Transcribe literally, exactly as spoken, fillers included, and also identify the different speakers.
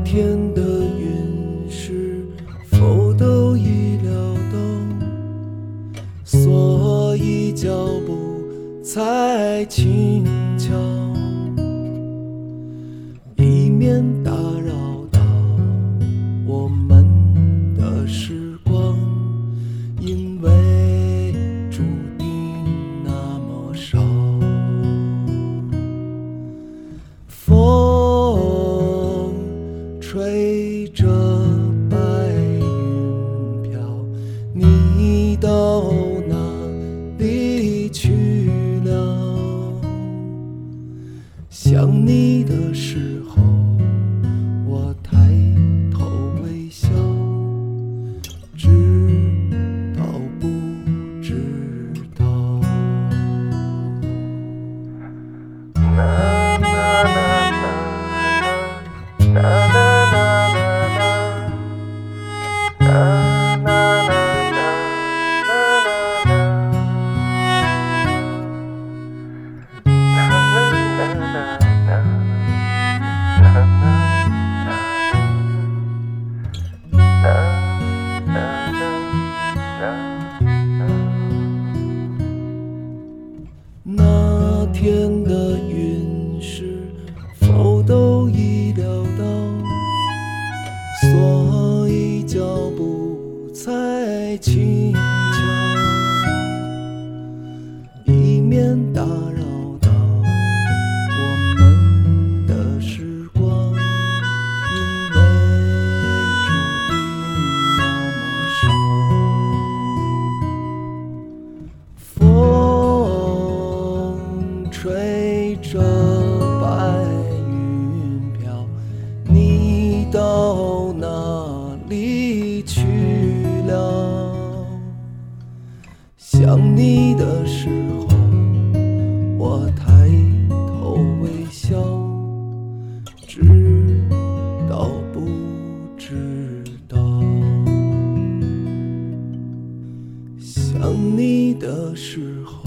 Speaker 1: 天的云是否都已料到，所以脚步才轻巧，以免打扰到我们的时光，因为注定那么少。风吹着白云飘，你到哪里去了？想你的时候，我抬头微笑，知道不知道？那天的云是否都已料到，所以脚步才轻巧，以免打扰到我们的时光，因为注定那么少。风吹着白云飘，你到哪里去了？想你的时候，我抬头微笑，知道不知道？想你的时候，